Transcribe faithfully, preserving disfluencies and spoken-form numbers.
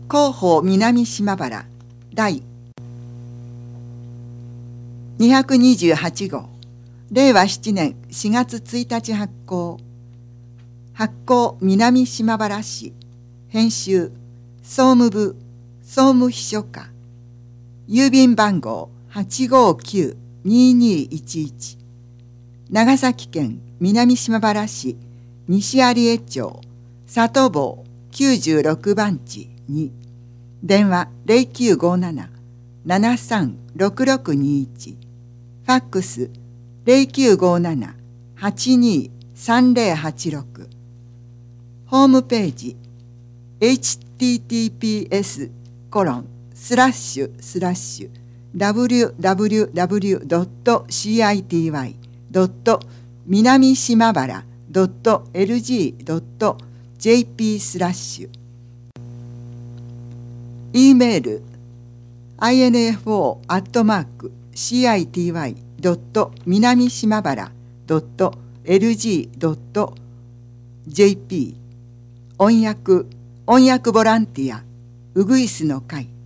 広報南島原第にひゃくにじゅうはち号れいわしちねんしがつついたち発行。発行南島原市。編集総務部総務秘書課。郵便番号 はちごきゅうににいちいち。長崎県南島原市西有江町里坊きゅうじゅうろくばんちに。電話 ゼロきゅうごなな ななさんろくろくにいち。ファックス ゼロきゅうごなな はちにさんぜろはちろく。ホームページ エイチティーティーピーエスコロンスラッシュスラッシュダブリュダブリュダブリュドットシーアイティーワイドット南島原ドットエルジードットジェーピースラッシュ。E メール アイエヌエフオー アットマーク シーアイティーワイ ドット南島原ドット エルジー ドット ジェーピー。翻訳翻訳ボランティアウグイスの会。